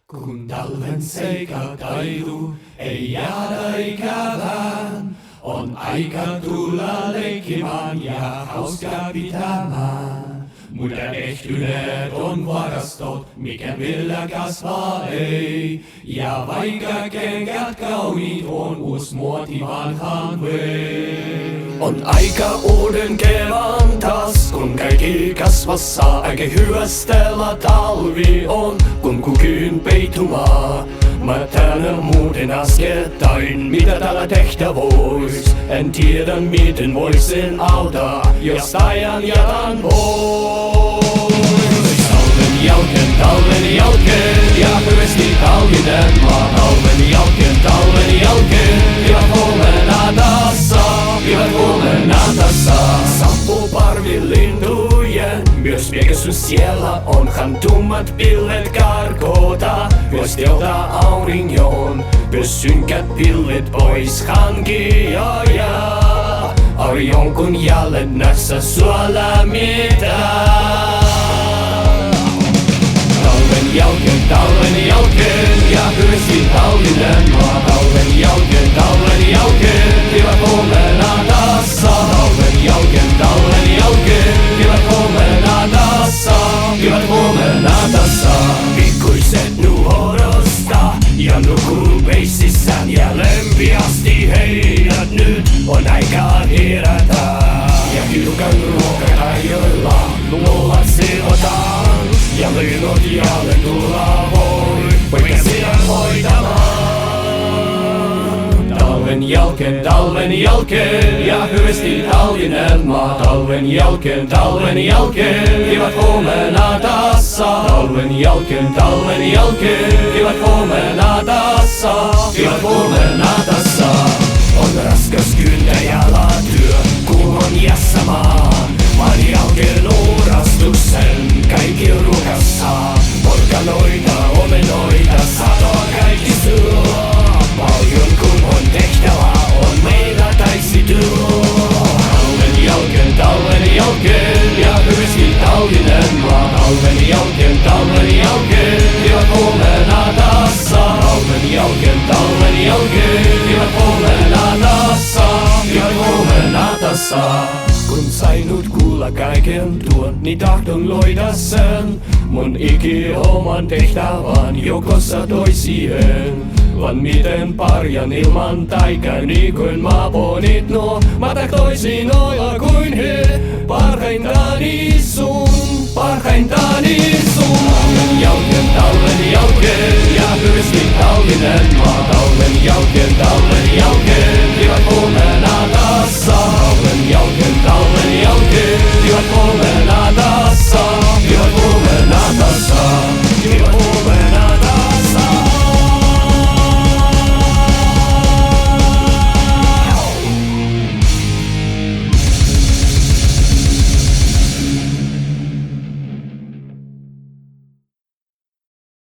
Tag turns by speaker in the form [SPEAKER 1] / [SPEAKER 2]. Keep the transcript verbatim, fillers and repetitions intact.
[SPEAKER 1] Kun talven seikat ailu, ei jäädä ikävään. On aika tulla leikkimään ja hauskaa pitämään. Mutta ehtyneet on varastot, mikä vielä kasvaa ei. Ja vaikka kengät kauniit on, uus muoti vanhaan vei. On aika uuden kevään taas, kun kaikki kasvassa, eikä hyvästellä talvi on, kun kukin peitumaa. Mä tänä muuten äskettäin, mitä täällä tehtä vois. En tiedä miten voisin auttaa, jos ajan jätän pois. Talven jälkeen, talven jälkeen, ja hyvästi talvinen maa. Talven jälkeen, talven jälkeen, hyvät huomenna tässä, hyvät huomenna tässä. Sappuu parvilintujen, myös Pegasus siellä onhan tummat pilvet karkota. Myös teiltä auringon, myös synkät pilvet pois hankia ja auringon jälleen näissä suola mitään. Talven jälkeen, talven jälkeen, ja hyvästi talvinen maa. Talven jälkeen, talven jälkeen, hyvät huomenna tässä. Talven jälkeen, talven jälkeen, hyvät huomenna tässä. Hyvät huomenna tässä. Pikkuiset nuhorosta ja nukuu peississään, ja lempiasti heidät nyt on aika herätä. Ja hiukan ruokana joilla luolat sivotaan. Ja linnut jälleen tulla voi, poika sinä hoitamaan. Talven jälkeen, talven jälkeen, ja hyvästi talvinen maa. Talven jälkeen, talven jälkeen, hyvät huomenna tässä. Talven jälkeen, talven jälkeen, hyvät huomenna tässä. Hyvät huomenna tässä. On raskas kyntäjällä työ, kuumon jässämaan. Maan jälkeen uurastuksen kaikki rukassa. Porkanoita, omenoita, satoa kaikki syö. Paljon kun on tehtävä, on meillä taisityö. Talven jälkeen, talven jälkeen, ja hyvästi talvinen maa. Talven jälkeen, talven jälkeen, hyvät huomenna tässä. Talven jälkeen, talven jälkeen, hyvät huomenna tässä. Hyvät huomenna tässä. Kun sain nyt kuulla kaiken tuon, niin tahdon loida sen. Mun iki oman tehtävän joukossa toisien. Vaan miten parjan ilman taika, niin kuin mä ponit nuo. Mä tahtoisin olla kuin he, parhaintani sun, parhaintani sun. Talven jälkeen, talven jälkeen,